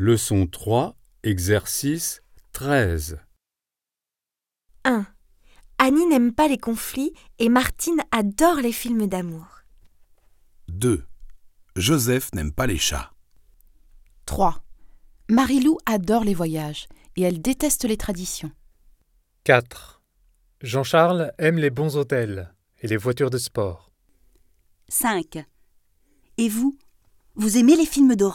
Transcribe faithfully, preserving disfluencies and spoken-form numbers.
Leçon trois, exercice treize. un. Annie n'aime pas les conflits et Martine adore les films d'amour. deux. Joseph n'aime pas les chats. trois. Marilou adore les voyages et elle déteste les traditions. quatre. Jean-Charles aime les bons hôtels et les voitures de sport. cinq. Et vous, vous aimez les films d'horreur ?